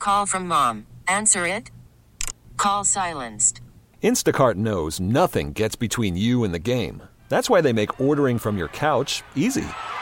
Call from mom. Answer it. Call silenced. Instacart knows nothing gets between you and the game. That's why they make ordering from your couch easy.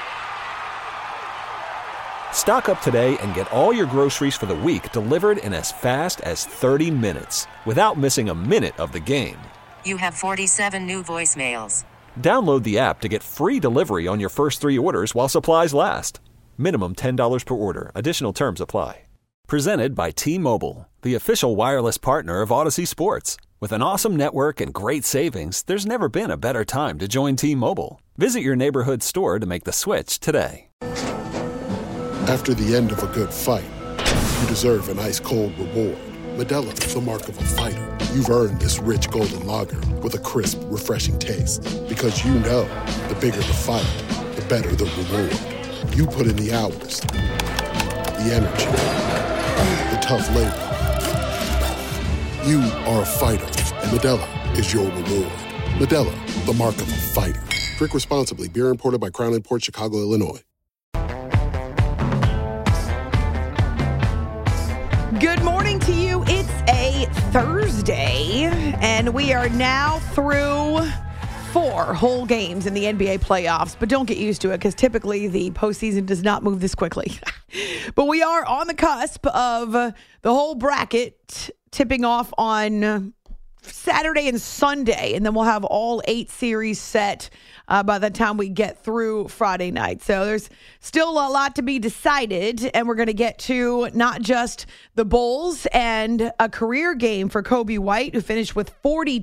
Stock up today and get all your groceries for the week delivered in as fast as 30 minutes without missing a minute of the game. You have 47 new voicemails. Download the app to get free delivery on your first 3 orders while supplies last. Minimum $10 per order. Additional terms apply. Presented by T-Mobile, the official wireless partner of Odyssey Sports. With an awesome network and great savings, there's never been a better time to join T-Mobile. Visit your neighborhood store to make the switch today. After the end of a good fight, you deserve an ice-cold reward. Modelo is the mark of a fighter. You've earned this rich golden lager with a crisp, refreshing taste. Because you know, the bigger the fight, the better the reward. You put in the hours, the energy, the tough labor. You are a fighter, and Modelo is your reward. Modelo, the mark of a fighter. Drink responsibly. Beer imported by Crown Imports, Chicago, Illinois. Good morning to you. It's a Thursday, and we are now through 4 whole games in the NBA playoffs. But don't get used to it, because typically the postseason does not move this quickly. But we are on the cusp of the whole bracket tipping off on Saturday and Sunday, and then we'll have all 8 series set by the time we get through Friday night. So there's still a lot to be decided, and we're going to get to not just the Bulls and a career game for Kobe White, who finished with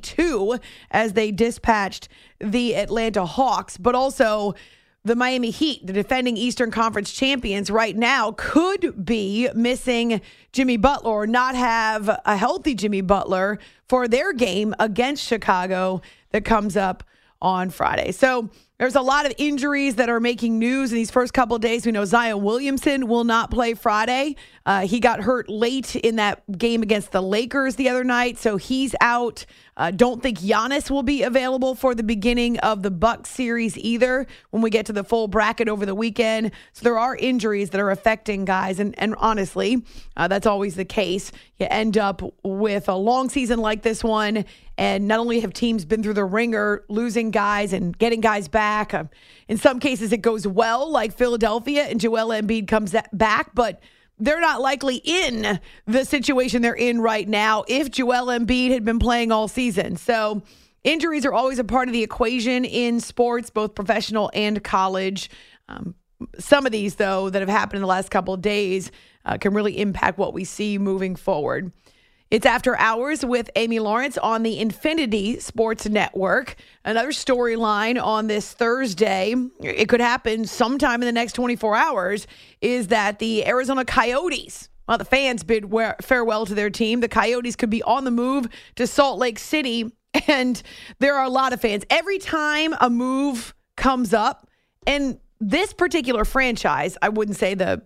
42 as they dispatched the Atlanta Hawks, but also the Miami Heat, the defending Eastern Conference champions right now, could be missing Jimmy Butler or not have a healthy Jimmy Butler for their game against Chicago that comes up on Friday. So there's a lot of injuries that are making news in these first couple of days. We know Zion Williamson will not play Friday. He got hurt late in that game against the Lakers the other night, so he's out. Don't think Giannis will be available for the beginning of the Bucks series either when we get to the full bracket over the weekend. So there are injuries that are affecting guys, and honestly, that's always the case. You end up with a long season like this one, and not only have teams been through the ringer, losing guys and getting guys back. In some cases, it goes well, like Philadelphia, and Joel Embiid comes back, but they're not likely in the situation they're in right now if Joel Embiid had been playing all season. So injuries are always a part of the equation in sports, both professional and college. Some of these, though, that have happened in the last couple of days can really impact what we see moving forward. It's After Hours with Amy Lawrence on the Infinity Sports Network. Another storyline on this Thursday, it could happen sometime in the next 24 hours, is that the Arizona Coyotes, well, the fans bid farewell to their team. The Coyotes could be on the move to Salt Lake City, and there are a lot of fans. Every time a move comes up, and this particular franchise, I wouldn't say the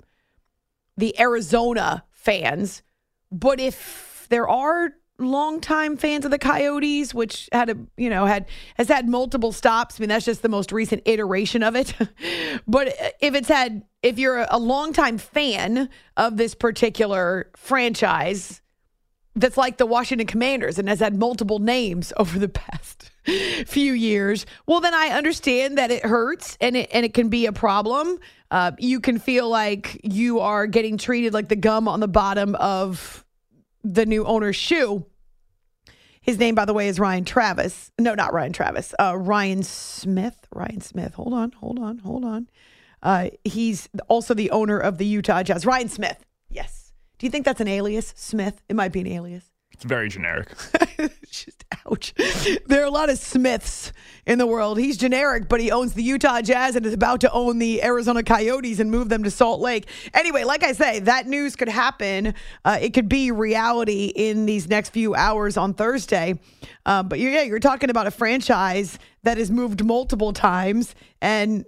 Arizona fans, but if there are longtime fans of the Coyotes, which has had multiple stops. I mean, that's just the most recent iteration of it. But if you're a longtime fan of this particular franchise, that's like the Washington Commanders and has had multiple names over the past few years, well, then I understand that it hurts and it can be a problem. You can feel like you are getting treated like the gum on the bottom of the new owner's shoe. His name, by the way, is Ryan Travis. No, not Ryan Travis. Ryan Smith. Ryan Smith. Hold on. He's also the owner of the Utah Jazz. Ryan Smith. Yes. Do you think that's an alias? Smith? It might be an alias. It's very generic. Just ouch. There are a lot of Smiths in the world. He's generic, but he owns the Utah Jazz and is about to own the Arizona Coyotes and move them to Salt Lake. Anyway, like I say, that news could happen. It could be reality in these next few hours on Thursday. But you're talking about a franchise that has moved multiple times and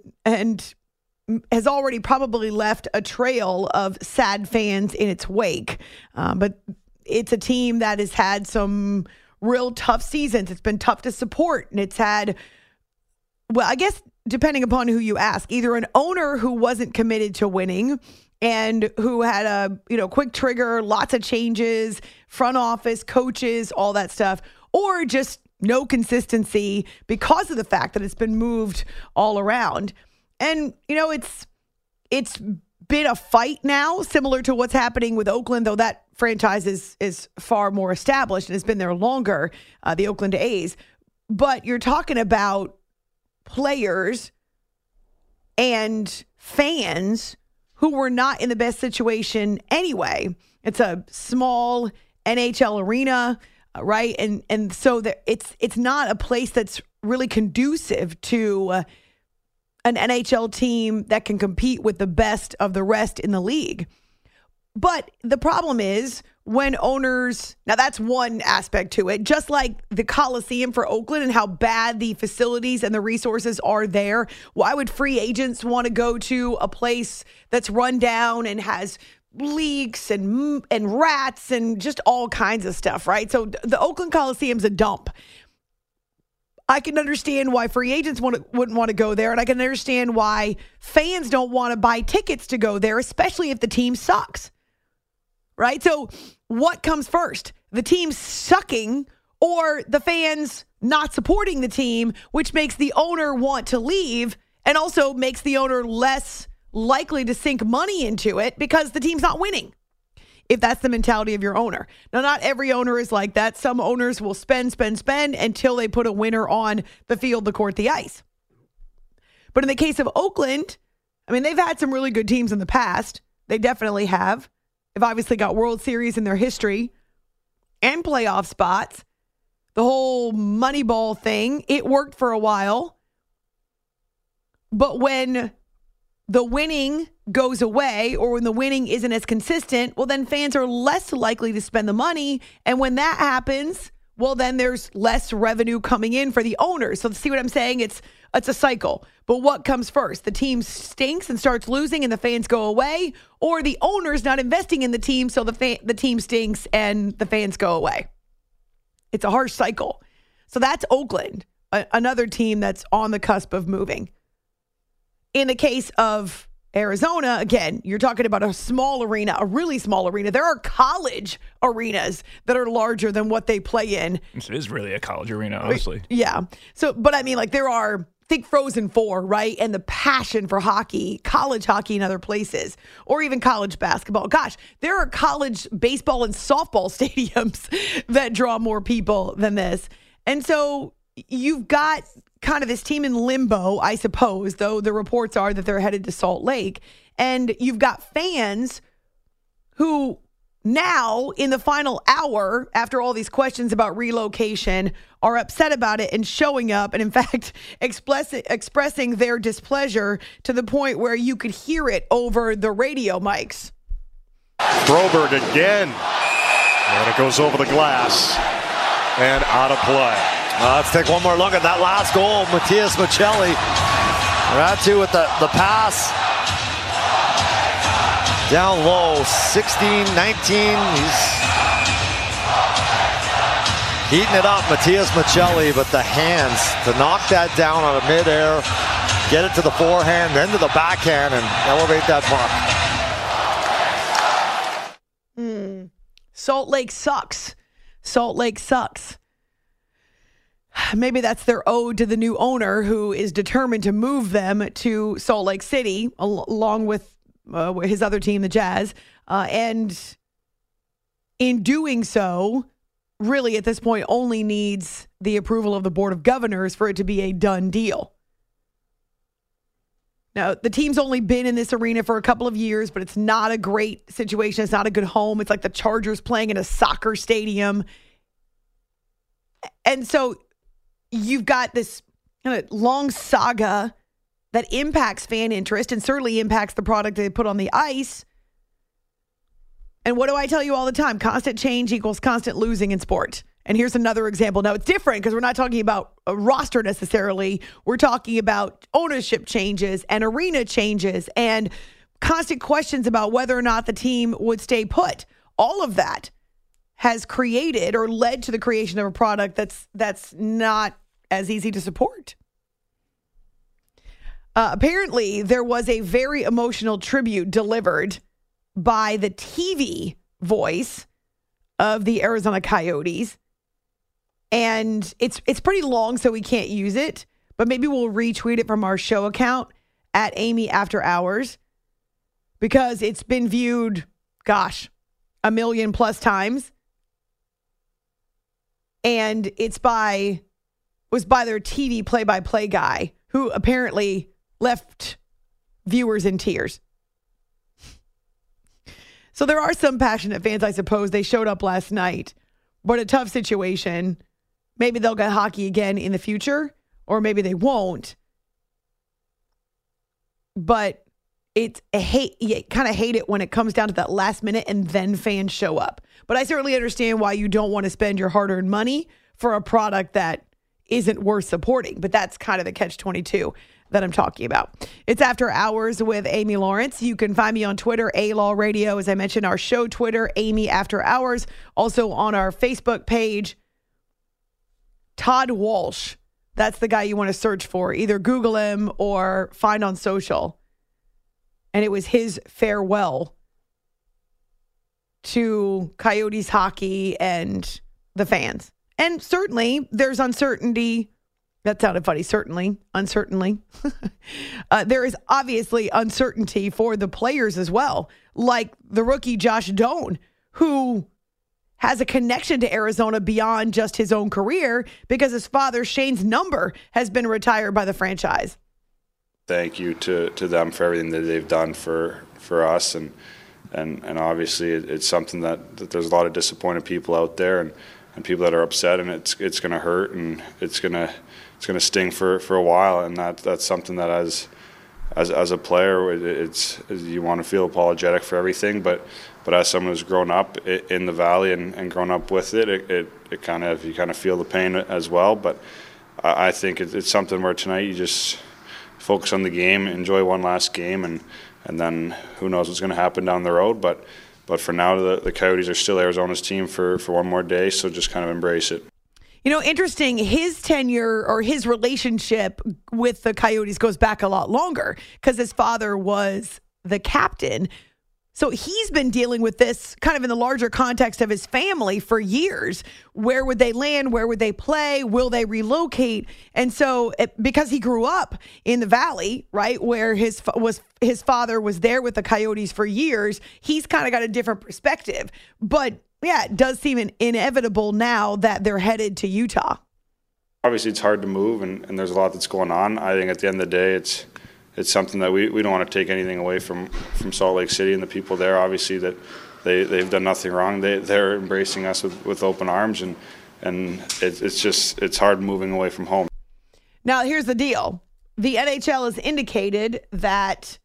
has already probably left a trail of sad fans in its wake. But it's a team that has had some real tough seasons. It's been tough to support. And it's had, well, I guess depending upon who you ask, either an owner who wasn't committed to winning and who had a quick trigger, lots of changes, front office, coaches, all that stuff, or just no consistency because of the fact that it's been moved all around. And, it's been a fight now, similar to what's happening with Oakland, though that franchise is far more established and has been there longer, the Oakland A's. But you're talking about players and fans who were not in the best situation anyway. It's a small NHL arena, right? And so it's not a place that's really conducive to an NHL team that can compete with the best of the rest in the league. But the problem is when owners, now that's one aspect to it, just like the Coliseum for Oakland and how bad the facilities and the resources are there. Why would free agents want to go to a place that's run down and has leaks and rats and just all kinds of stuff, right? So the Oakland Coliseum's a dump. I can understand why free agents wouldn't want to go there, and I can understand why fans don't want to buy tickets to go there, especially if the team sucks, right? So what comes first? The team sucking or the fans not supporting the team, which makes the owner want to leave and also makes the owner less likely to sink money into it because the team's not winning, if that's the mentality of your owner. Now, not every owner is like that. Some owners will spend until they put a winner on the field, the court, the ice. But in the case of Oakland, I mean, they've had some really good teams in the past. They definitely have. They've obviously got World Series in their history and playoff spots. The whole Moneyball thing, it worked for a while. But when the winning goes away or when the winning isn't as consistent, well, then fans are less likely to spend the money. And when that happens, well, then there's less revenue coming in for the owners. So see what I'm saying? It's a cycle. But what comes first? The team stinks and starts losing and the fans go away, or the owner's not investing in the team, so the team stinks and the fans go away. It's a harsh cycle. So that's Oakland, another team that's on the cusp of moving. In the case of Arizona, again, you're talking about a small arena, a really small arena. There are college arenas that are larger than what they play in. It is really a college arena, honestly. Yeah. So, but I mean, like there are, think Frozen 4, right? And the passion for hockey, college hockey in other places, or even college basketball. Gosh, there are college baseball and softball stadiums that draw more people than this. And so you've got kind of this team in limbo, I suppose, though the reports are that they're headed to Salt Lake. And you've got fans who now, in the final hour, after all these questions about relocation, are upset about it and showing up and, in fact, expressing their displeasure to the point where you could hear it over the radio mics. Broberg again. And it goes over the glass and out of play. Let's take one more look at that last goal. Matias Maccelli. Ratu with the pass. Down low, 16, 19. He's heating it up, Matias Maccelli, but the hands to knock that down out of midair, get it to the forehand, then to the backhand, and elevate that puck. Salt Lake sucks. Salt Lake sucks. Maybe that's their ode to the new owner who is determined to move them to Salt Lake City along with his other team, the Jazz. And in doing so, really at this point only needs the approval of the Board of Governors for it to be a done deal. Now, the team's only been in this arena for a couple of years, but it's not a great situation. It's not a good home. It's like the Chargers playing in a soccer stadium. And so you've got this kind of long saga that impacts fan interest and certainly impacts the product they put on the ice. And what do I tell you all the time? Constant change equals constant losing in sport. And here's another example. Now, it's different because we're not talking about a roster necessarily. We're talking about ownership changes and arena changes and constant questions about whether or not the team would stay put. All of that has created or led to the creation of a product that's not as easy to support. Apparently, there was a very emotional tribute delivered by the TV voice of the Arizona Coyotes. And it's pretty long, so we can't use it. But maybe we'll retweet it from our show account at Amy After Hours, because it's been viewed, 1 million plus times. And was by their TV play-by-play guy, who apparently left viewers in tears. So there are some passionate fans, I suppose. They showed up last night. But a tough situation. Maybe they'll get hockey again in the future, or maybe they won't. But you kind of hate it when it comes down to that last minute and then fans show up. But I certainly understand why you don't want to spend your hard-earned money for a product that isn't worth supporting. But that's kind of the catch-22 that I'm talking about. It's After Hours with Amy Lawrence. You can find me on Twitter, A-Law Radio. As I mentioned, our show Twitter, Amy After Hours. Also on our Facebook page, Todd Walsh. That's the guy you want to search for. Either Google him or find on social. And it was his farewell to Coyotes hockey and the fans. And certainly there's uncertainty. That sounded funny. Uncertainly. There is obviously uncertainty for the players as well. Like the rookie Josh Doan, who has a connection to Arizona beyond just his own career because his father, Shane's number, has been retired by the franchise. Thank you to them for everything that they've done for us. And obviously it's something that there's a lot of disappointed people out there and people that are upset, and it's going to hurt, and it's going to sting for a while, and that's something that as a player, you want to feel apologetic for everything, but as someone who's grown up in the Valley and grown up with it you kind of feel the pain as well. But I think it's something where tonight you just focus on the game, enjoy one last game, and then who knows what's going to happen down the road. But for now, the Coyotes are still Arizona's team for one more day, so just kind of embrace it. You know, interesting, his tenure or his relationship with the Coyotes goes back a lot longer because his father was the captain. So he's been dealing with this kind of in the larger context of his family for years. Where would they land? Where would they play? Will they relocate? And so because he grew up in the Valley, right, where his father was there with the Coyotes for years, he's kind of got a different perspective. But yeah, it does seem inevitable now that they're headed to Utah. Obviously, it's hard to move, and there's a lot that's going on. I think at the end of the day, it's something that we don't want to take anything away from Salt Lake City and the people there. Obviously, that they've done nothing wrong. They're embracing us with open arms, and it's hard moving away from home. Now, here's the deal. The NHL has indicated that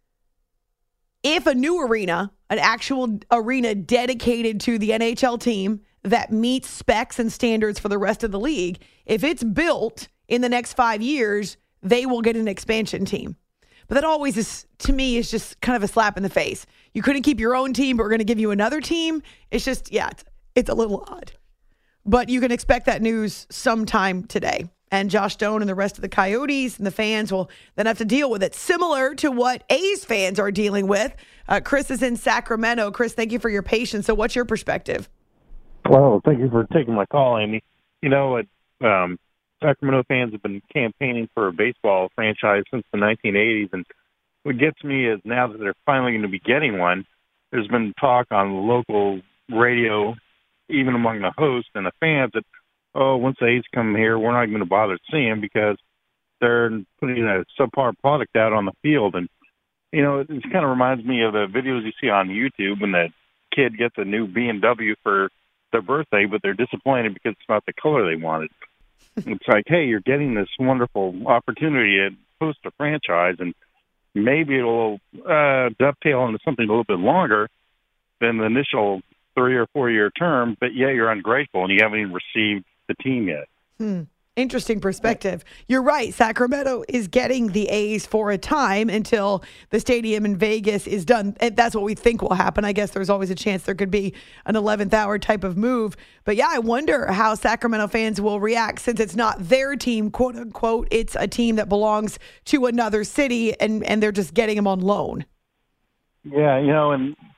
if a new arena, an actual arena dedicated to the NHL team that meets specs and standards for the rest of the league, if it's built in the next 5 years, they will get an expansion team. But that always is, to me, is just kind of a slap in the face. You couldn't keep your own team, but we're going to give you another team. It's just, it's a little odd. But you can expect that news sometime today. And Josh Doan and the rest of the Coyotes and the fans will then have to deal with it. Similar to what A's fans are dealing with. Chris is in Sacramento. Chris, thank you for your patience. So what's your perspective? Well, thank you for taking my call, Amy. You know, Sacramento fans have been campaigning for a baseball franchise since the 1980s. And what gets me is now that they're finally going to be getting one, there's been talk on the local radio, even among the hosts and the fans, that once the A's come here, we're not going to bother to see them because they're putting a subpar product out on the field. And, you know, it kind of reminds me of the videos you see on YouTube when that kid gets a new BMW for their birthday, but they're disappointed because it's not the color they wanted. It's like, hey, you're getting this wonderful opportunity to host a franchise, and maybe it'll dovetail into something a little bit longer than the initial 3 or 4 year term, but you're ungrateful and you haven't even received the team yet. Interesting perspective. You're right. Sacramento is getting the A's for a time until the stadium in Vegas is done. And that's what we think will happen. I guess there's always a chance there could be an 11th hour type of move. But I wonder how Sacramento fans will react since it's not their team, quote unquote. It's a team that belongs to another city and they're just getting them on loan. Yeah, and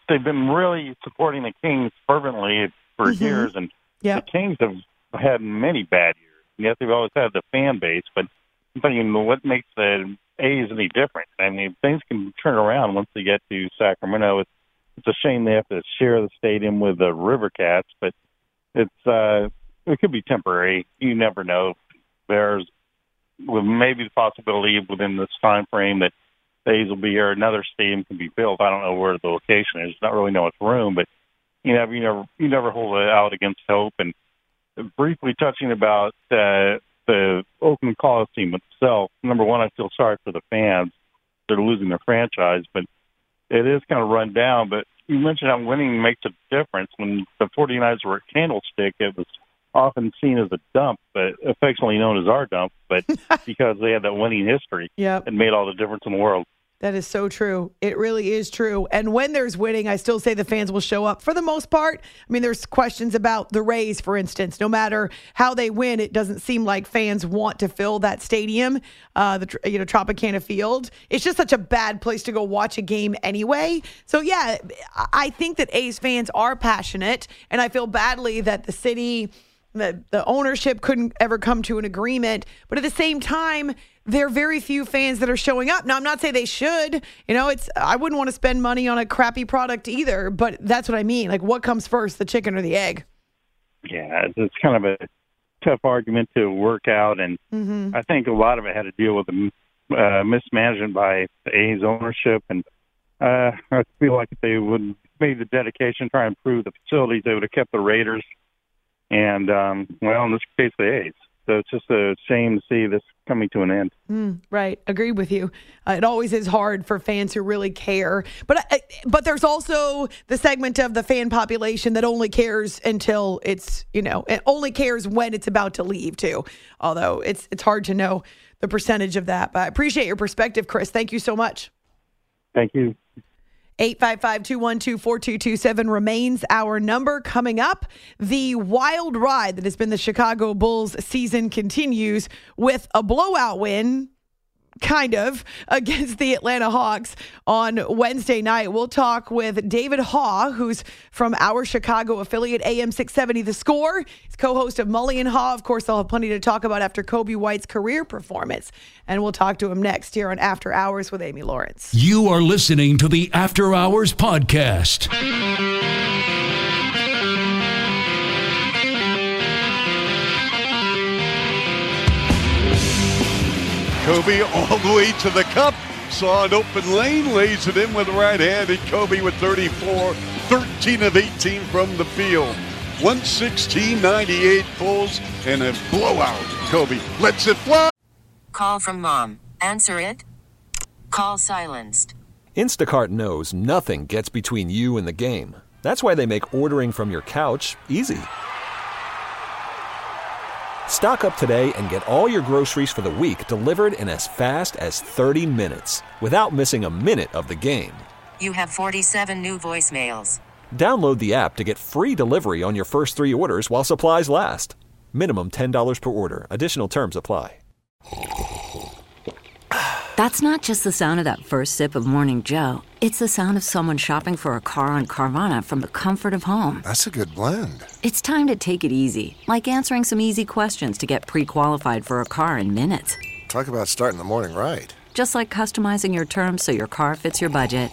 they've been really supporting the Kings fervently for years, and the Kings have had many bad years. Yes, they've always had the fan base, but what makes the A's any different? I mean, things can turn around once they get to Sacramento. It's a shame they have to share the stadium with the River Cats, but it could be temporary. You never know. There's maybe the possibility within this time frame that the A's will be here. Another stadium can be built. I don't know where the location is. Not really know its room, but you never hold it out against hope. And briefly touching about the Oakland Coliseum itself, number one, I feel sorry for the fans. They're losing their franchise, but it is kind of run down. But you mentioned how winning makes a difference. When the 49ers were at Candlestick, it was often seen as a dump, but affectionately known as our dump, but because they had that winning history, it made all the difference in the world. That is so true. It really is true. And when there's winning, I still say the fans will show up for the most part. I mean, there's questions about the Rays, for instance. No matter how they win, it doesn't seem like fans want to fill that stadium, the Tropicana Field. It's just such a bad place to go watch a game anyway. So, yeah, I think that A's fans are passionate, and I feel badly that the city, the ownership couldn't ever come to an agreement. But at the same time, there are very few fans that are showing up. Now, I'm not saying they should. I wouldn't want to spend money on a crappy product either, but that's what I mean. Like, what comes first, the chicken or the egg? Yeah, it's kind of a tough argument to work out, and I think a lot of it had to deal with the mismanagement by the A's ownership, and I feel like if they would have made the dedication, try and improve the facilities, they would have kept the Raiders, and, in this case, the A's. So it's just a shame to see this coming to an end. Right. Agreed with you. It always is hard for fans who really care. But there's also the segment of the fan population that only cares until it's, it only cares when it's about to leave too. Although it's hard to know the percentage of that. But I appreciate your perspective, Chris. Thank you so much. Thank you. 855-212-4227 remains our number. Coming up, the wild ride that has been the Chicago Bulls season continues with a blowout win, kind of, against the Atlanta Hawks on Wednesday night. We'll talk with David Haugh, who's from our Chicago affiliate, AM 670 The Score. He's co-host of Mully and Haugh. Of course, they'll have plenty to talk about after Kobe White's career performance. And we'll talk to him next here on After Hours with Amy Lawrence. You are listening to the After Hours podcast. Kobe all the way to the cup, saw an open lane, lays it in with the right hand, and Kobe with 34, 13 of 18 from the field. 116-98 pulls and a blowout. Kobe lets it fly. Call from mom. Answer it. Call silenced. Instacart knows nothing gets between you and the game. That's why they make ordering from your couch easy. Stock up today and get all your groceries for the week delivered in as fast as 30 minutes without missing a minute of the game. You have 47 new voicemails. Download the app to get free delivery on your first 3 orders while supplies last. Minimum $10 per order. Additional terms apply. That's not just the sound of that first sip of Morning Joe. It's the sound of someone shopping for a car on Carvana from the comfort of home. That's a good blend. It's time to take it easy, like answering some easy questions to get pre-qualified for a car in minutes. Talk about starting the morning right. Just like customizing your terms so your car fits your budget.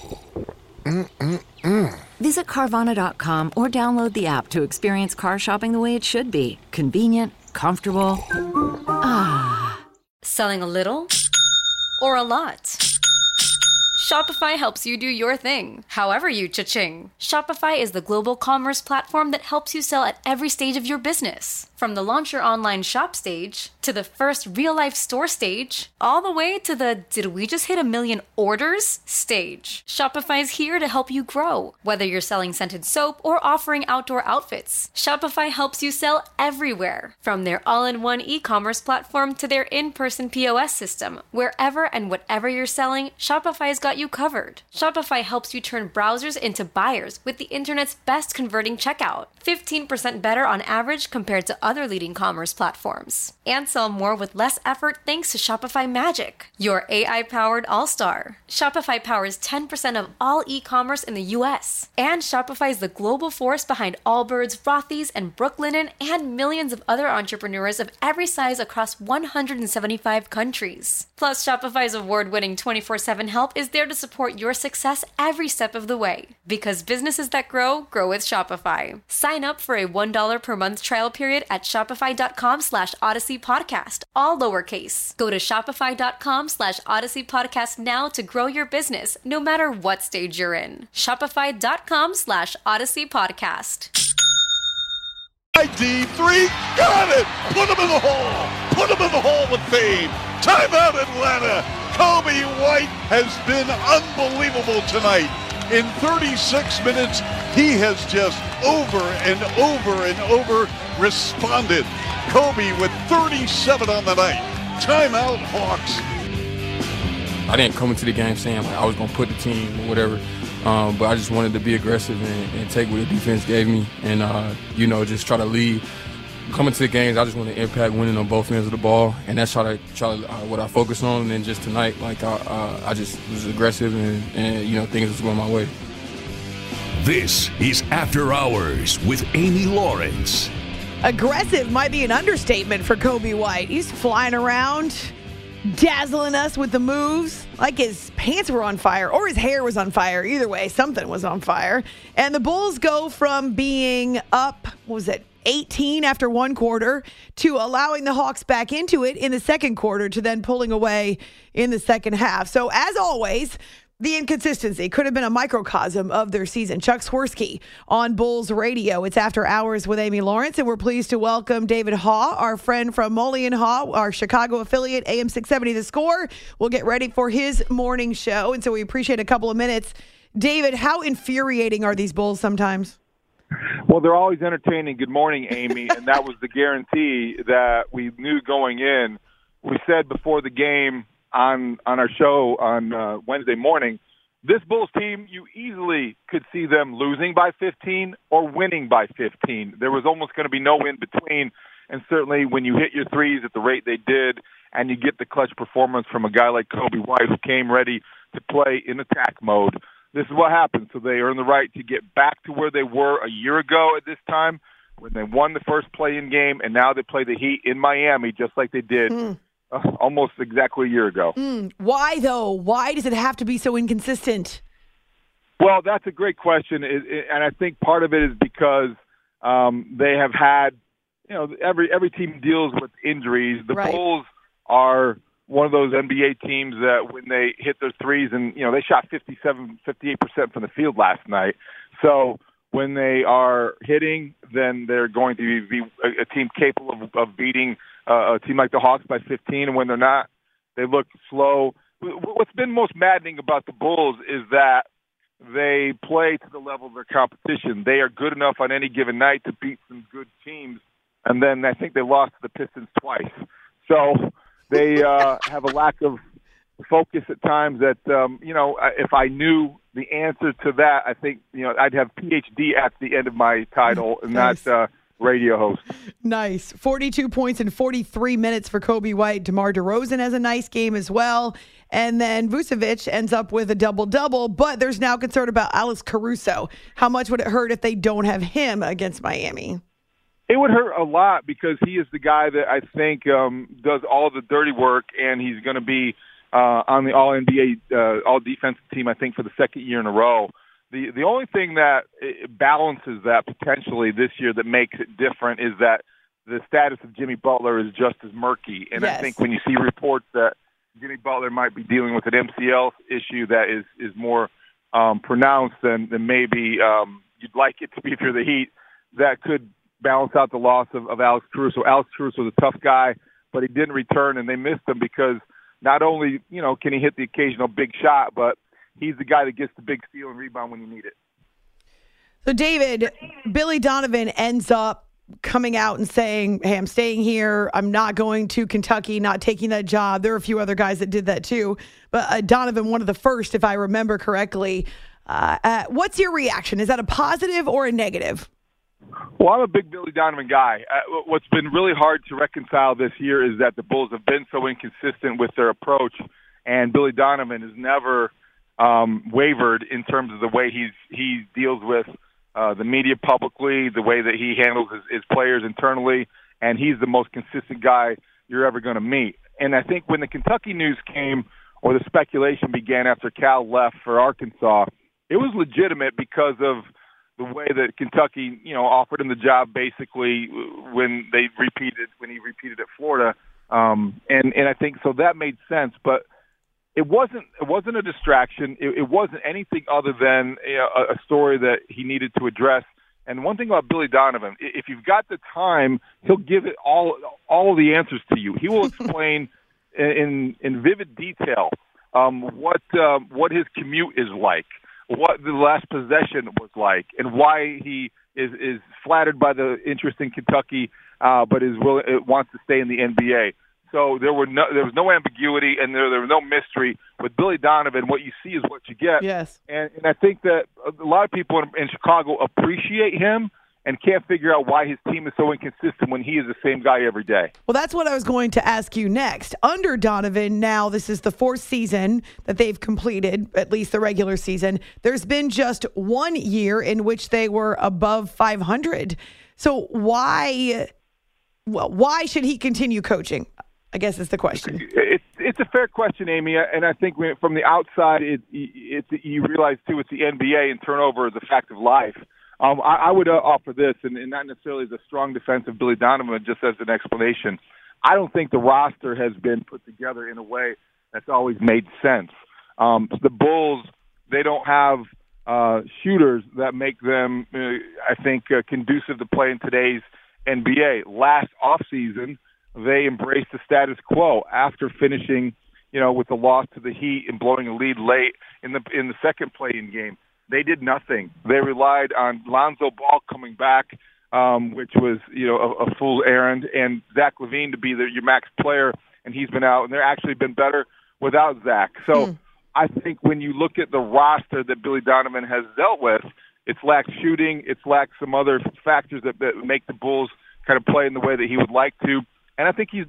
Visit Carvana.com or download the app to experience car shopping the way it should be. Convenient, comfortable. Selling a little or a lot? Shopify helps you do your thing, however you cha-ching. Shopify is the global commerce platform that helps you sell at every stage of your business. From the launch your online shop stage, to the first real-life store stage, all the way to the did we just hit 1 million orders stage. Shopify's here to help you grow. Whether you're selling scented soap or offering outdoor outfits, Shopify helps you sell everywhere. From their all-in-one e-commerce platform to their in-person POS system, wherever and whatever you're selling, Shopify's got you covered. Shopify helps you turn browsers into buyers with the internet's best converting checkout. 15% better on average compared to other other leading commerce platforms. And sell more with less effort thanks to Shopify Magic, your AI-powered all-star. Shopify powers 10% of all e-commerce in the U.S. And Shopify is the global force behind Allbirds, Rothy's, and Brooklinen, and millions of other entrepreneurs of every size across 175 countries. Plus, Shopify's award-winning 24/7 help is there to support your success every step of the way. Because businesses that grow with Shopify. Sign up for a $1 per month trial period at shopify.com/Odyssey Podcast, all lowercase. Go to shopify.com/Odyssey Podcast now to grow your business, no matter what stage you're in. Shopify.com/Odyssey Podcast. ID3, got it! Put him in the hole! Put him in the hole with fame! Timeout Atlanta! Coby White has been unbelievable tonight. In 36 minutes, he has just over and over and over responded. Coby with 37 on the night. Timeout Hawks. I didn't come into the game saying I was going to put the team or whatever. But I just wanted to be aggressive and take what the defense gave me and, just try to lead. Coming to the games, I just want to impact winning on both ends of the ball, and that's what I focus on. And then just tonight, I just was aggressive and things was going my way. This is After Hours with Amy Lawrence. Aggressive might be an understatement for Coby White. He's flying around, dazzling us with the moves like his pants were on fire or his hair was on fire. Either way, something was on fire. And the Bulls go from being up, 18 after one quarter to allowing the Hawks back into it in the second quarter to then pulling away in the second half. So as always, the inconsistency could have been a microcosm of their season. Chuck Swirsky on Bulls Radio. It's After Hours with Amy Lawrence, and we're pleased to welcome David Haugh, our friend from Mully & Haugh, our Chicago affiliate, AM 670 The Score. We'll get ready for his morning show, and so we appreciate a couple of minutes. David, how infuriating are these Bulls sometimes? Well, they're always entertaining. Good morning, Amy. And that was the guarantee that we knew going in. We said before the game on our show on Wednesday morning, this Bulls team, you easily could see them losing by 15 or winning by 15. There was almost going to be no in between. And certainly when you hit your threes at the rate they did and you get the clutch performance from a guy like Coby White who came ready to play in attack mode, this is what happened. So they earned the right to get back to where they were a year ago at this time when they won the first play-in game, and now they play the Heat in Miami just like they did almost exactly a year ago. Why, though? Why does it have to be so inconsistent? Well, that's a great question, and I think part of it is because they have had, every team deals with injuries. The Bulls are one of those NBA teams that when they hit their threes, and they shot 58% from the field last night. So when they are hitting, then they're going to be a team capable of beating a team like the Hawks by 15. And when they're not, they look slow. What's been most maddening about the Bulls is that they play to the level of their competition. They are good enough on any given night to beat some good teams. And then I think they lost to the Pistons twice. So they have a lack of focus at times that, if I knew the answer to that, I think, I'd have PhD at the end of my title and not radio host. Nice. 42 points in 43 minutes for Coby White. DeMar DeRozan has a nice game as well. And then Vucevic ends up with a double-double, but there's now concern about Alex Caruso. How much would it hurt if they don't have him against Miami? It would hurt a lot because he is the guy that I think does all the dirty work, and he's going to be on the All-NBA, All-Defensive team, I think, for the second year in a row. The only thing that balances that potentially this year that makes it different is that the status of Jimmy Butler is just as murky. And I think when you see reports that Jimmy Butler might be dealing with an MCL issue that is more pronounced than maybe you'd like it to be if you're the Heat, that could balance out the loss of Alex Caruso. Alex Caruso was a tough guy, but he didn't return, and they missed him because not only, can he hit the occasional big shot, but he's the guy that gets the big steal and rebound when you need it. So, David, Billy Donovan ends up coming out and saying, hey, I'm staying here. I'm not going to Kentucky, not taking that job. There are a few other guys that did that too. But Donovan, one of the first, if I remember correctly. What's your reaction? Is that a positive or a negative? Well, I'm a big Billy Donovan guy. What's been really hard to reconcile this year is that the Bulls have been so inconsistent with their approach, and Billy Donovan has never wavered in terms of the way he deals with the media publicly, the way that he handles his players internally, and he's the most consistent guy you're ever going to meet. And I think when the Kentucky news came, or the speculation began after Cal left for Arkansas, it was legitimate because of the way that Kentucky, offered him the job basically when he repeated at Florida. And I think so that made sense, but it wasn't a distraction. It wasn't anything other than a story that he needed to address. And one thing about Billy Donovan, if you've got the time, he'll give it all the answers to you. He will explain in vivid detail what his commute is like, what the last possession was like, and why he is flattered by the interest in Kentucky, but wants to stay in the NBA. So there was no ambiguity, and there was no mystery. With Billy Donovan, what you see is what you get. Yes. And I think that a lot of people in Chicago appreciate him and can't figure out why his team is so inconsistent when he is the same guy every day. Well, that's what I was going to ask you next. Under Donovan, now this is the 4th season that they've completed, at least the regular season. There's been just 1 year in which they were above 500. So why should he continue coaching? I guess is the question. It's a fair question, Amy, and I think from the outside, you realize, too, it's the NBA, and turnover is a fact of life. I would offer this, and not necessarily as a strong defense of Billy Donovan, just as an explanation. I don't think the roster has been put together in a way that's always made sense. The Bulls, they don't have shooters that make them, I think, conducive to play in today's NBA. Last offseason, they embraced the status quo after finishing, with the loss to the Heat and blowing a lead late in the second play-in game. They did nothing. They relied on Lonzo Ball coming back, which was, a fool's errand, and Zach LaVine to be your max player, and he's been out. And they're actually been better without Zach. So I think when you look at the roster that Billy Donovan has dealt with, it's lacked shooting. It's lacked some other factors that make the Bulls kind of play in the way that he would like to. And I think he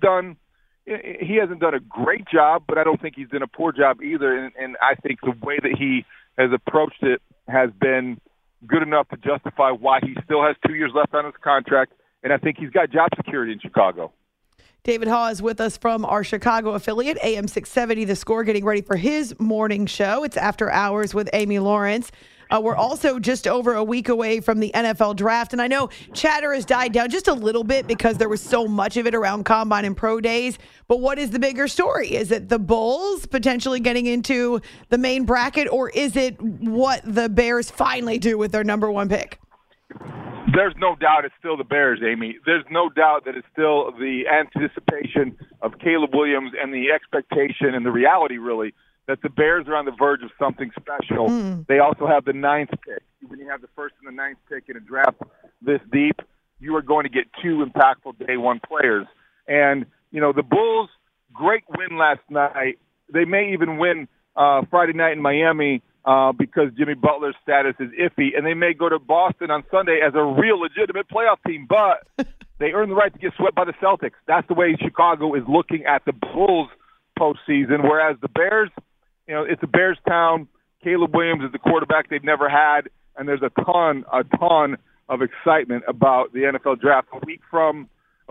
hasn't done a great job, but I don't think he's done a poor job either. And I think the way that he has approached it has been good enough to justify why he still has 2 years left on his contract. And I think he's got job security in Chicago. David Haugh is with us from our Chicago affiliate, AM 670, The Score, getting ready for his morning show. It's After Hours with Amy Lawrence. We're also just over a week away from the NFL draft, and I know chatter has died down just a little bit because there was so much of it around Combine and Pro Days. But what is the bigger story? Is it the Bulls potentially getting into the main bracket, or is it what the Bears finally do with their number 1 pick? There's no doubt it's still the Bears, Amy. There's no doubt that it's still the anticipation of Caleb Williams and the expectation and the reality, really, that the Bears are on the verge of something special. They also have the 9th pick. When you have the 1st and the 9th pick in a draft this deep, you are going to get 2 impactful day 1 players. And, the Bulls, great win last night. They may even win Friday night in Miami because Jimmy Butler's status is iffy, and they may go to Boston on Sunday as a real legitimate playoff team, but they earn the right to get swept by the Celtics. That's the way Chicago is looking at the Bulls postseason, whereas the Bears, it's a Bears town. Caleb Williams is the quarterback they've never had, and there's a ton of excitement about the NFL draft. A week from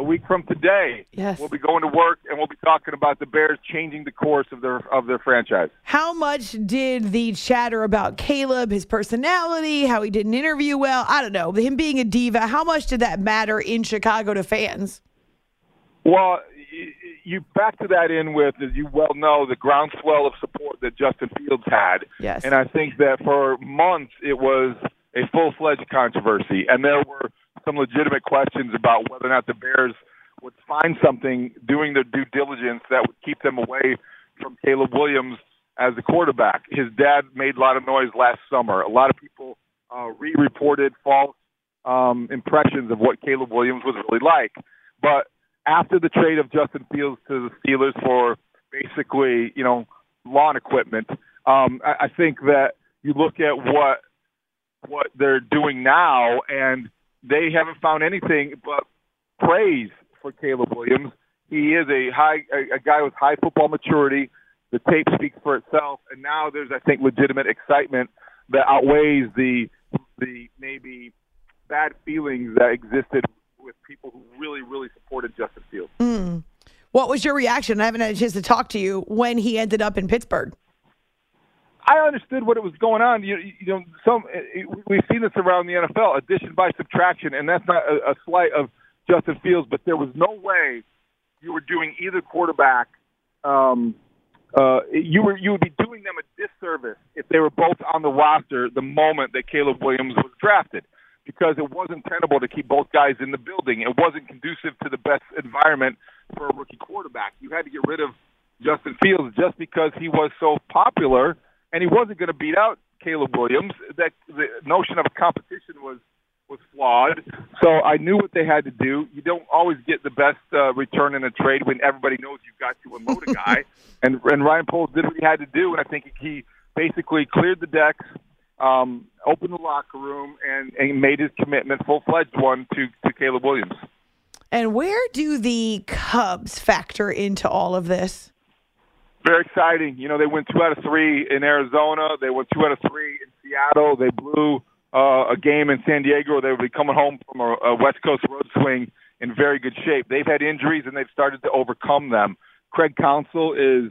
today, yes, we'll be going to work, and we'll be talking about the Bears changing the course of their franchise. How much did the chatter about Caleb, his personality, how he didn't interview well, I don't know, him being a diva, how much did that matter in Chicago to fans? Well, you factor that in with, as you well know, the groundswell of support that Justin Fields had. Yes. And I think that for months it was a full-fledged controversy, and there were some legitimate questions about whether or not the Bears would find something doing their due diligence that would keep them away from Caleb Williams as the quarterback. His dad made a lot of noise last summer. A lot of people re-reported false impressions of what Caleb Williams was really like. But after the trade of Justin Fields to the Steelers for basically, lawn equipment, I think that you look at what they're doing now, and they haven't found anything but praise for Caleb Williams. He is a guy with high football maturity. The tape speaks for itself, and now there's, I think, legitimate excitement that outweighs the maybe bad feelings that existed with people who really, really supported Justin Fields. What was your reaction? I haven't had a chance to talk to you when he ended up in Pittsburgh. I understood what was going on. We've seen this around the NFL, addition by subtraction, and that's not a slight of Justin Fields, but there was no way you were doing either quarterback. You would be doing them a disservice if they were both on the roster the moment that Caleb Williams was drafted, because it wasn't tenable to keep both guys in the building. It wasn't conducive to the best environment for a rookie quarterback. You had to get rid of Justin Fields just because he was so popular, and he wasn't going to beat out Caleb Williams. That the notion of a competition was flawed. So I knew what they had to do. You don't always get the best return in a trade when everybody knows you've got to unload a guy. and Ryan Poles did what he had to do, and I think he basically cleared the decks, opened the locker room, and made his commitment, full-fledged one, to Caleb Williams. And where do the Cubs factor into all of this? Very exciting. They went 2 out of 3 in Arizona. They went 2 out of 3 in Seattle. They blew a game in San Diego. They would be coming home from a West Coast road swing in very good shape. They've had injuries, and they've started to overcome them. Craig Counsell is,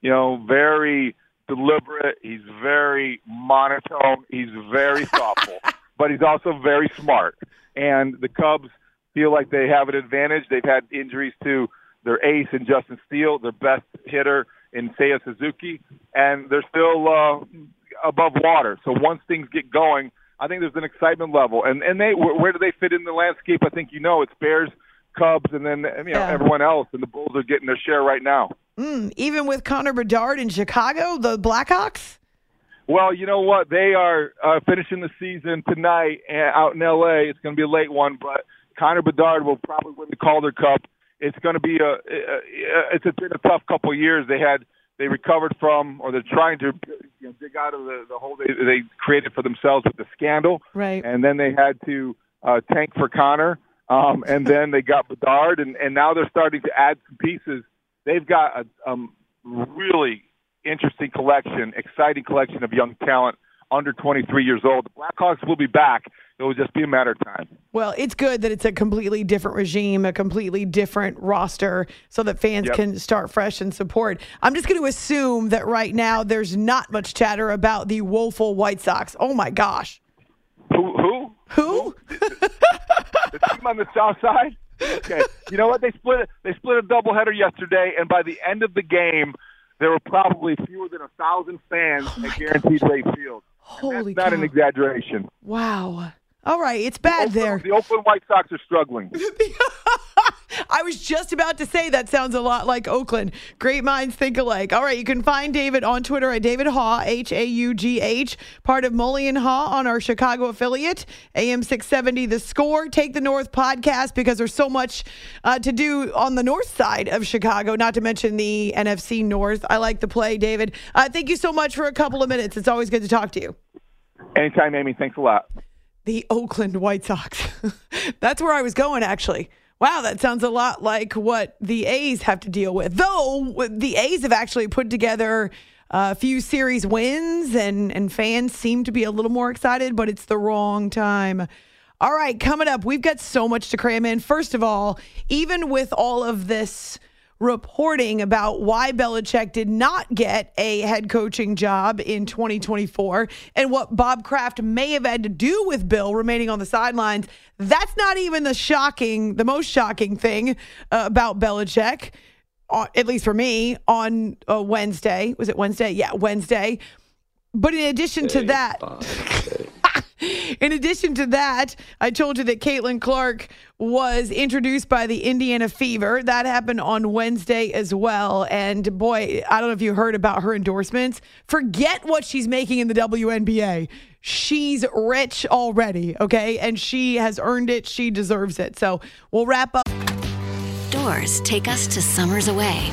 very deliberate. He's very monotone. He's very thoughtful, but he's also very smart. And the Cubs feel like they have an advantage. They've had injuries to their ace in Justin Steele, their best hitter in Seiya Suzuki, and they're still above water. So once things get going, I think there's an excitement level. And where do they fit in the landscape? I think it's Bears, Cubs, and then everyone else. And the Bulls are getting their share right now. Even with Connor Bedard in Chicago, the Blackhawks? Well, you know what? They are finishing the season tonight out in L.A. It's going to be a late one, but Connor Bedard will probably win the Calder Cup. It's going to be it's been a tough couple of years. They recovered from, or they're trying to dig out of the hole they created for themselves with the scandal. Right. And then they had to tank for Connor, and then they got Bedard, and now they're starting to add some pieces. They've got a really interesting collection, exciting collection of young talent under 23 years old. The Blackhawks will be back. It will just be a matter of time. Well, it's good that it's a completely different regime, a completely different roster, so that fans can start fresh and support. I'm just going to assume that right now there's not much chatter about the woeful White Sox. Oh, my gosh. Who? The team on the south side? Okay. You know what? They split a doubleheader yesterday, and by the end of the game, there were probably fewer than 1,000 fans at Guaranteed Rate Field. Holy That's not an exaggeration. Wow. All right, it's bad there. The Oakland White Sox are struggling. I was just about to say that sounds a lot like Oakland. Great minds think alike. All right, you can find David on Twitter at David Haugh, Haugh, part of Mully and Haugh on our Chicago affiliate, AM 670 The Score. Take the North podcast because there's so much to do on the north side of Chicago, not to mention the NFC North. I like the play, David. Thank you so much for a couple of minutes. It's always good to talk to you. Anytime, Amy. Thanks a lot. The Oakland White Sox. That's where I was going, actually. Wow, that sounds a lot like what the A's have to deal with. Though the A's have actually put together a few series wins, and fans seem to be a little more excited, but it's the wrong time. All right, coming up, we've got so much to cram in. First of all, even with all of this reporting about why Belichick did not get a head coaching job in 2024 and what Bob Kraft may have had to do with Bill remaining on the sidelines, that's not even the most shocking thing about Belichick, at least for me, on Wednesday. Was it Wednesday? Yeah, Wednesday. But in addition to that... In addition to that, I told you that Caitlin Clark was introduced by the Indiana Fever. That happened on Wednesday as well. And boy, I don't know if you heard about her endorsements. Forget what she's making in the WNBA. She's rich already, okay? And she has earned it. She deserves it. So we'll wrap up. Doors take us to summers away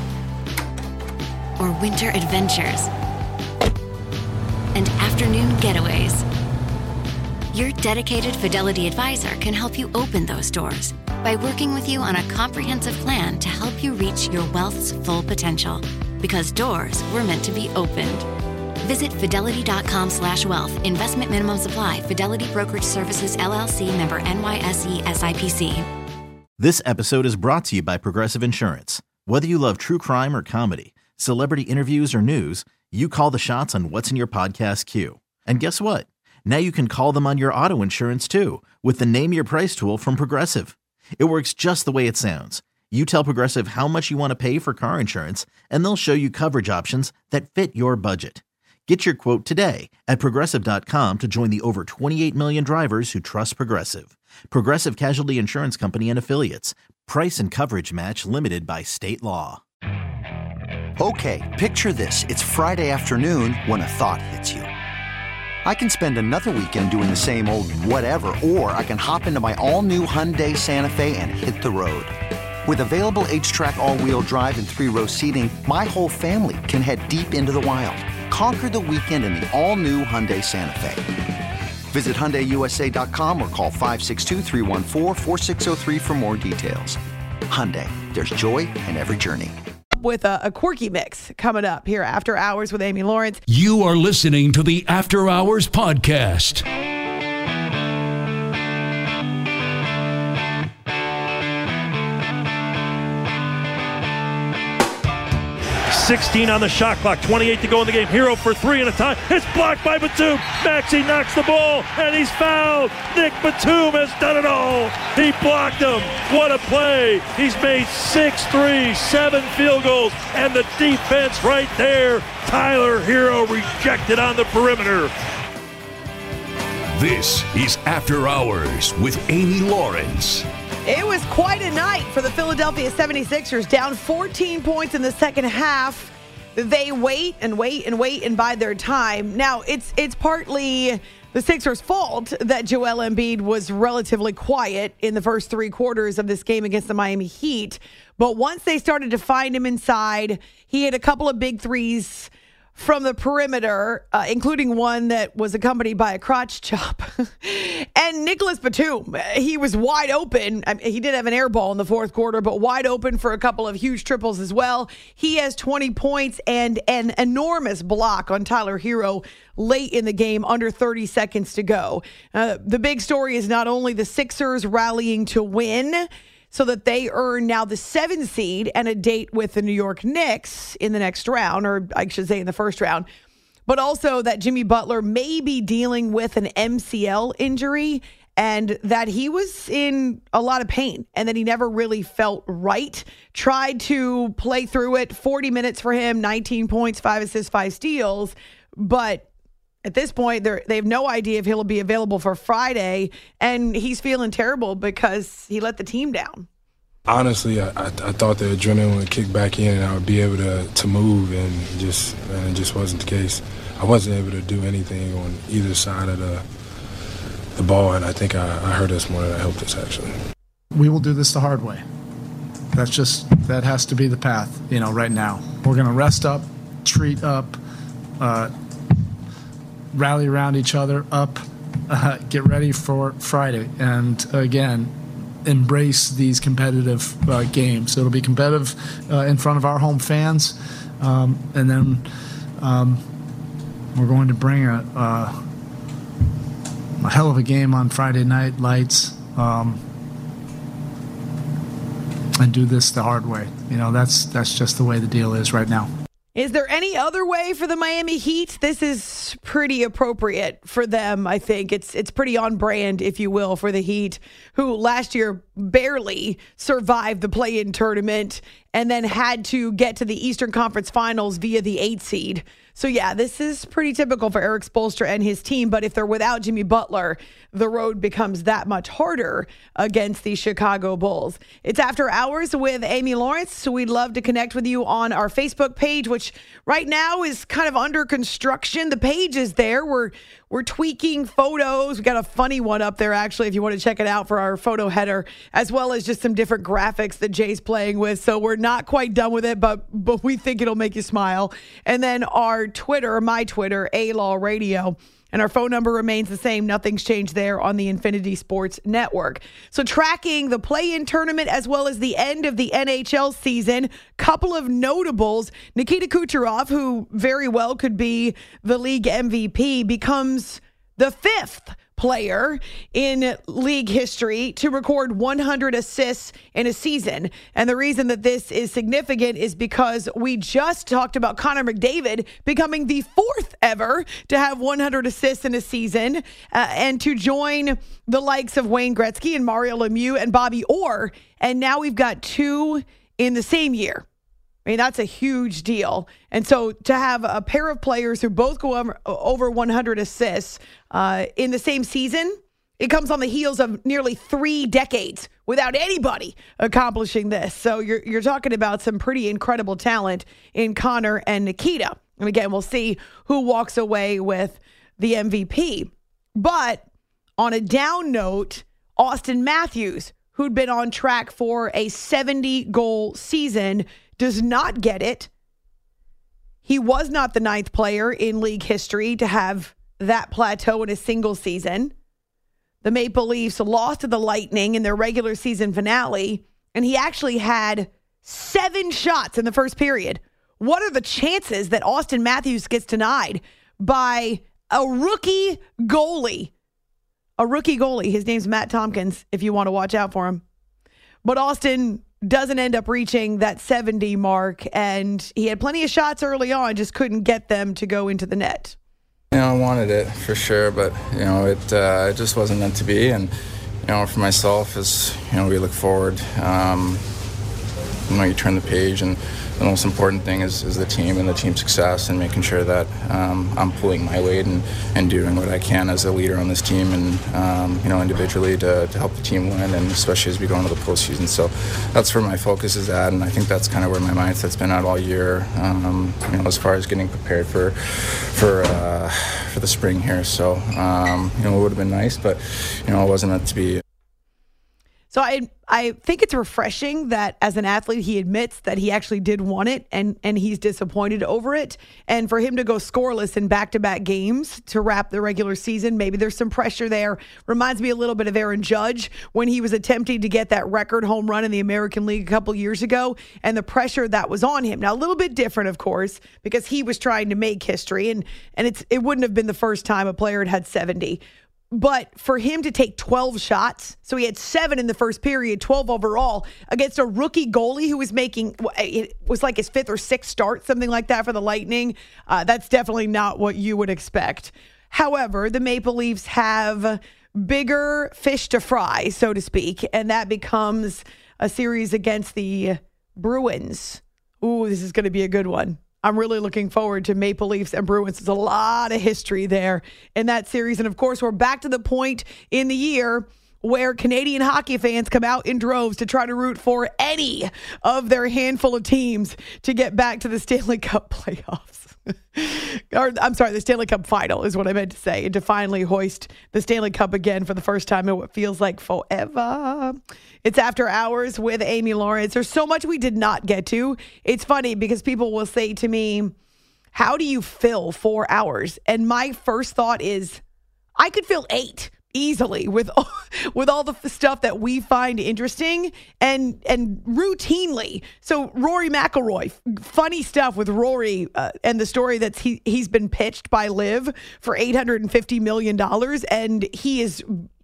or winter adventures and afternoon getaways. Your dedicated Fidelity advisor can help you open those doors by working with you on a comprehensive plan to help you reach your wealth's full potential. Because doors were meant to be opened. Visit fidelity.com/wealth. Investment minimum supply. Fidelity Brokerage Services, LLC, member NYSE SIPC. This episode is brought to you by Progressive Insurance. Whether you love true crime or comedy, celebrity interviews or news, you call the shots on what's in your podcast queue. And guess what? Now you can call them on your auto insurance too with the Name Your Price tool from Progressive. It works just the way it sounds. You tell Progressive how much you want to pay for car insurance, and they'll show you coverage options that fit your budget. Get your quote today at Progressive.com to join the over 28 million drivers who trust Progressive. Progressive Casualty Insurance Company and Affiliates. Price and coverage match limited by state law. Okay, picture this. It's Friday afternoon when a thought hits you. I can spend another weekend doing the same old whatever, or I can hop into my all-new Hyundai Santa Fe and hit the road. With available H-Track all-wheel drive and 3-row seating, my whole family can head deep into the wild. Conquer the weekend in the all-new Hyundai Santa Fe. Visit HyundaiUSA.com or call 562-314-4603 for more details. Hyundai, there's joy in every journey. With a quirky mix coming up here after hours with Amy Lawrence. You are listening to the After Hours Podcast. 16 on the shot clock, 28 to go in the game. Hero for three and a tie. It's blocked by Batum. Maxey knocks the ball, and he's fouled. Nick Batum has done it all. He blocked him. What a play. He's made 6 threes, 7 field goals, and the defense right there. Tyler Hero rejected on the perimeter. This is After Hours with Amy Lawrence. It was quite a night for the Philadelphia 76ers, down 14 points in the second half. They wait and bide their time. Now, it's partly the Sixers' fault that Joel Embiid was relatively quiet in the first 3 quarters of this game against the Miami Heat. But once they started to find him inside, he had a couple of big threes from the perimeter, including one that was accompanied by a crotch chop. And Nicholas Batum, he was wide open. I mean, he did have an air ball in the fourth quarter, but wide open for a couple of huge triples as well. He has 20 points and an enormous block on Tyler Hero late in the game, under 30 seconds to go. The big story is not only the Sixers rallying to win, so that they earn now the 7 seed and a date with the New York Knicks in the next round, or I should say in the first round, but also that Jimmy Butler may be dealing with an MCL injury and that he was in a lot of pain and that he never really felt right. Tried to play through it. 40 minutes for him, 19 points, 5 assists, 5 steals, but at this point, they have no idea if he'll be available for Friday, and he's feeling terrible because he let the team down. Honestly, I thought the adrenaline would kick back in and I would be able to move, and it just wasn't the case. I wasn't able to do anything on either side of the ball, and I think I hurt us more than I helped us, actually. We will do this the hard way. That has to be the path, right now. We're going to rest up, treat up, rally around each other, up, get ready for Friday, and again, embrace these competitive games. It'll be competitive in front of our home fans, and then we're going to bring a hell of a game on Friday night lights, and do this the hard way. That's just the way the deal is right now. Is there any other way for the Miami Heat? This is pretty appropriate for them, I think. It's pretty on brand, if you will, for the Heat, who last year barely survived the play-in tournament and then had to get to the Eastern Conference Finals via the 8 seed. So, yeah, this is pretty typical for Eric Spoelstra and his team. But if they're without Jimmy Butler, the road becomes that much harder against the Chicago Bulls. It's After Hours with Amy Lawrence. So we'd love to connect with you on our Facebook page, which right now is kind of under construction. The page is there. We're tweaking photos. We got a funny one up there, actually, if you want to check it out for our photo header, as well as just some different graphics that Jay's playing with. So we're not quite done with it, but we think it'll make you smile. And then our Twitter, my Twitter, A-Law Radio. And our phone number remains the same. Nothing's changed there on the Infinity Sports Network. So tracking the play-in tournament as well as the end of the NHL season, couple of notables. Nikita Kucherov, who very well could be the league MVP, becomes the 5th player in league history to record 100 assists in a season. And the reason that this is significant is because we just talked about Connor McDavid becoming the 4th ever to have 100 assists in a season and to join the likes of Wayne Gretzky and Mario Lemieux and Bobby Orr. And now we've got 2 in the same year. I mean, that's a huge deal. And so to have a pair of players who both go over 100 assists in the same season, it comes on the heels of nearly 3 decades without anybody accomplishing this. So you're talking about some pretty incredible talent in Connor and Nikita. And again, we'll see who walks away with the MVP. But on a down note, Austin Matthews, who'd been on track for a 70-goal season, does not get it. He was not the 9th player in league history to have that plateau in a single season. The Maple Leafs lost to the Lightning in their regular season finale, and he actually had 7 shots in the first period. What are the chances that Austin Matthews gets denied by a rookie goalie? A rookie goalie. His name's Matt Tompkins, if you want to watch out for him. But Austin doesn't end up reaching that 70 mark, and he had plenty of shots early on, just couldn't get them to go into the net. I wanted it for sure, but it just wasn't meant to be. And for myself, as we look forward, you turn the page, and the most important thing is the team and the team success, and making sure that I'm pulling my weight and doing what I can as a leader on this team, and individually to help the team win, and especially as we go into the postseason. So that's where my focus is at, and I think that's kind of where my mindset's been at all year. As far as getting prepared for the spring here. So it would have been nice, but it wasn't meant to be. So I think it's refreshing that as an athlete, he admits that he actually did want it and he's disappointed over it. And for him to go scoreless in back-to-back games to wrap the regular season, maybe there's some pressure there. Reminds me a little bit of Aaron Judge when he was attempting to get that record home run in the American League a couple years ago, and the pressure that was on him. Now, a little bit different, of course, because he was trying to make history, and it wouldn't have been the first time a player had 70. But for him to take 12 shots, so he had 7 in the first period, 12 overall, against a rookie goalie who was making, it was like his 5th or 6th start, something like that for the Lightning, that's definitely not what you would expect. However, the Maple Leafs have bigger fish to fry, so to speak, and that becomes a series against the Bruins. Ooh, this is going to be a good one. I'm really looking forward to Maple Leafs and Bruins. There's a lot of history there in that series. And, of course, we're back to the point in the year where Canadian hockey fans come out in droves to try to root for any of their handful of teams to get back to the Stanley Cup playoffs. The Stanley Cup final is what I meant to say, and to finally hoist the Stanley Cup again for the first time in what feels like forever. It's After Hours with Amy Lawrence. There's so much we did not get to. It's funny because people will say to me, how do you fill 4 hours? And my first thought is, I could fill 8 easily with all the stuff that we find interesting and routinely. So Rory McIlroy, funny stuff with Rory and the story that he's been pitched by LIV for $850 million, and he is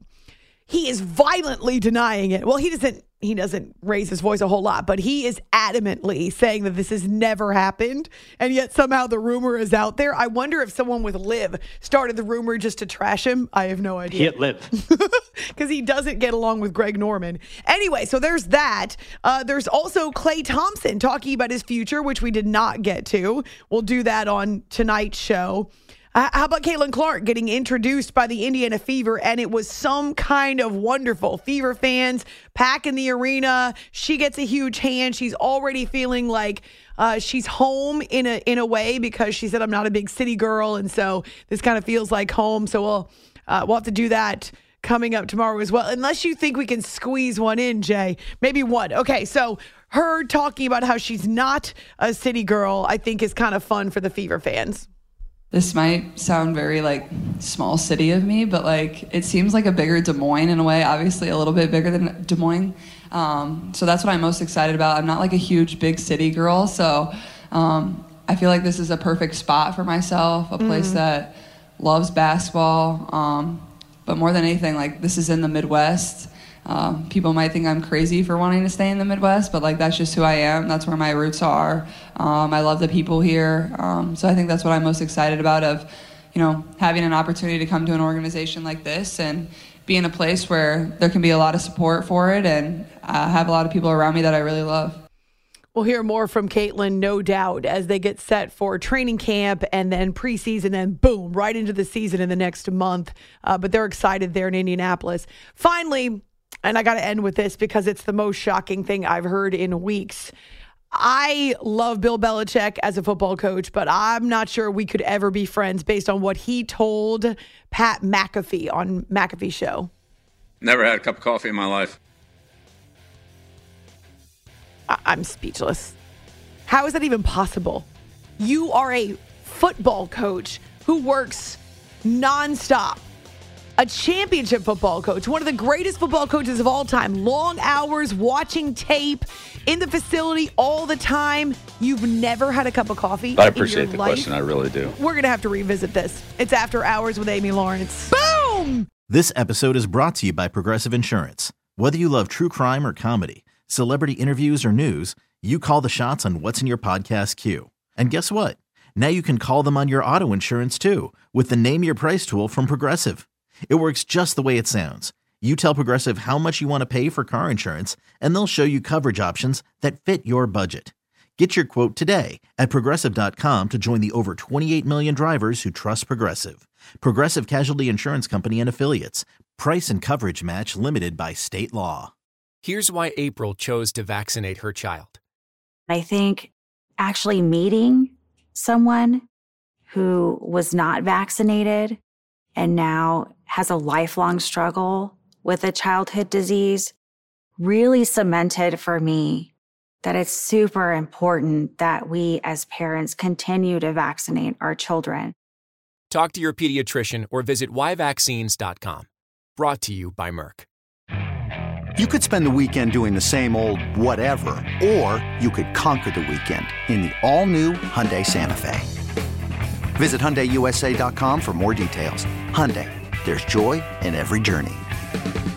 violently denying it. Well, he doesn't raise his voice a whole lot, but he is adamantly saying that this has never happened, and yet somehow the rumor is out there. I wonder if someone with LIV started the rumor just to trash him. I have no idea. Hit LIV. Because he doesn't get along with Greg Norman. Anyway, so there's that. There's also Klay Thompson talking about his future, which we did not get to. We'll do that on tonight's show. How about Caitlin Clark getting introduced by the Indiana Fever, and it was some kind of wonderful. Fever fans packing the arena. She gets a huge hand. She's already feeling like she's home in a way, because she said, I'm not a big city girl, and so this kind of feels like home. So we'll have to do that coming up tomorrow as well, unless you think we can squeeze one in, Jay. Maybe one. Okay, so her talking about how she's not a city girl, I think is kind of fun for the Fever fans. this might sound very like small city of me, but like it seems like a bigger Des Moines in a way, obviously a little bit bigger than Des Moines. So that's what I'm most excited about. I'm not like a huge big city girl, so I feel like this is a perfect spot for myself, a place that loves basketball. But more than anything, like this is in the Midwest. People might think I'm crazy for wanting to stay in the Midwest, but like that's just who I am. That's where my roots are. I love the people here. So I think that's what I'm most excited about, of, you know, having an opportunity to come to an organization like this and be in a place where there can be a lot of support for it, and have a lot of people around me that I really love. We'll hear more from Caitlin, no doubt, as they get set for training camp and then preseason, and boom, right into the season in the next month. But they're excited there in Indianapolis. Finally, and I got to end with this because it's the most shocking thing I've heard in weeks. I love Bill Belichick as a football coach, but I'm not sure we could ever be friends based on what he told Pat McAfee on McAfee's show. Never had a cup of coffee in my life. I'm speechless. How is that even possible? You are a football coach who works nonstop. A championship football coach, one of the greatest football coaches of all time. Long hours, watching tape, in the facility all the time. You've never had a cup of coffee I appreciate the life? question. I really do. We're going to have to revisit this. It's After Hours with Amy Lawrence. Boom! This episode is brought to you by Progressive Insurance. Whether you love true crime or comedy, celebrity interviews or news, you call the shots on what's in your podcast queue. And guess what? Now you can call them on your auto insurance too, with the Name Your Price tool from Progressive. It works just the way it sounds. You tell Progressive how much you want to pay for car insurance, and they'll show you coverage options that fit your budget. Get your quote today at Progressive.com to join the over 28 million drivers who trust Progressive. Progressive Casualty Insurance Company and Affiliates. Price and coverage match limited by state law. Here's why April chose to vaccinate her child. I think actually meeting someone who was not vaccinated and now has a lifelong struggle with a childhood disease really cemented for me that it's super important that we as parents continue to vaccinate our children. Talk to your pediatrician or visit yvaccines.com. Brought to you by Merck. You could spend the weekend doing the same old whatever, or you could conquer the weekend in the all-new Hyundai Santa Fe. Visit HyundaiUSA.com for more details. Hyundai, there's joy in every journey.